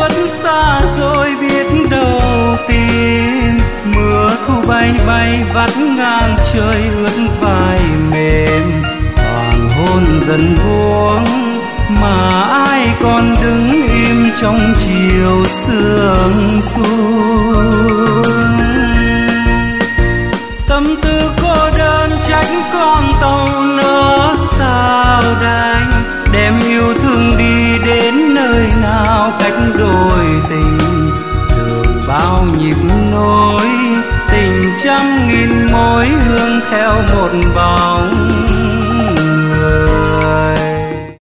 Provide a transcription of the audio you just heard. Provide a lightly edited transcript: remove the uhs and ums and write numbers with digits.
khuất xa rồi biết đâu tìm. Mưa thu bay bay vắt ngang trời ướt vai mềm. Hoàng hôn dần buông mà ai còn đứng im trong chiều sương xuống. Tâm tư cô đơn trách con tàu nỡ sao đành, đem yêu thương đi đến nơi nào cách đôi tình.